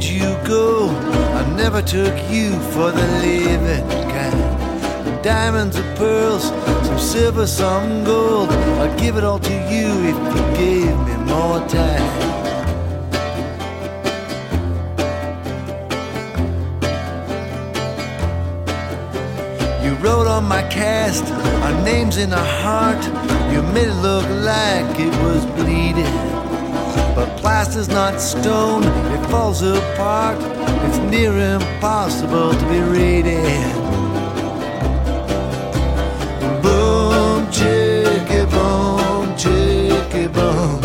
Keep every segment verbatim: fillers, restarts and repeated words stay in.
did you go? I never took you for the living kind. Diamonds and pearls, some silver, some gold. I'd give it all to you if you gave me more time. You wrote on my cast our names in a heart. You made it look like it was bleeding, but plaster's not stone, it falls apart. It's near impossible to be reading. Boom, chicka, boom, chicka, boom.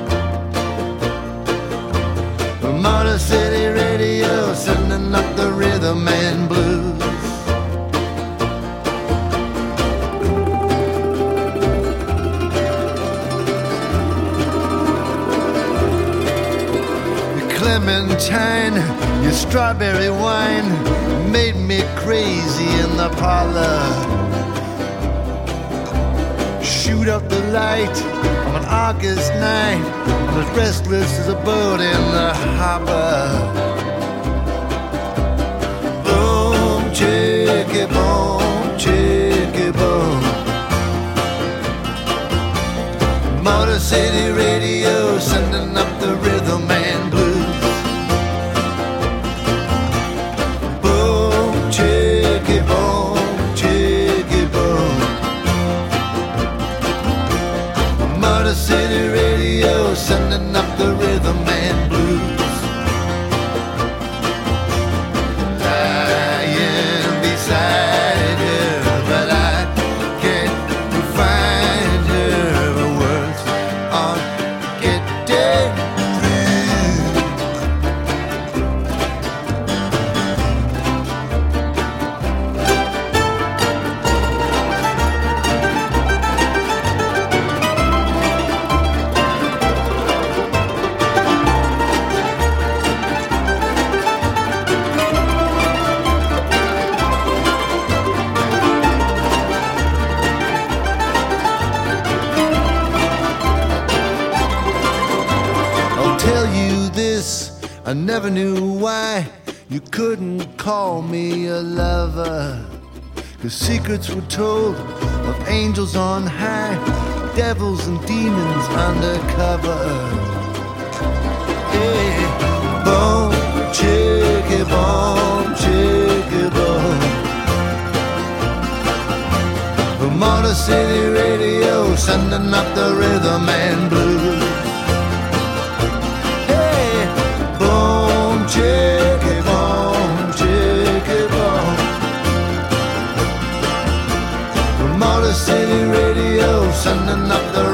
Motor City Radio, sending up the rhythm and blues. Clementine, your strawberry wine made me crazy in the parlor. Shoot out the light on an August night, I'm as restless as a boat in the harbor. Boom, chicka, boom, chicka, boom. Motor City Radio, sending up the rhythm and blues. City Radio, sending up the rhythm and blues. Lying beside her, but I can't find her words on getting I never knew why you couldn't call me a lover, 'cause secrets were told of angels on high, devils and demons undercover. Hey, boom, chicka, boom, chicka, boom. The Motor City Radio, sending up the rhythm and blues. Chicka, boom, chicka, boom. The Motor City Radio, sending up the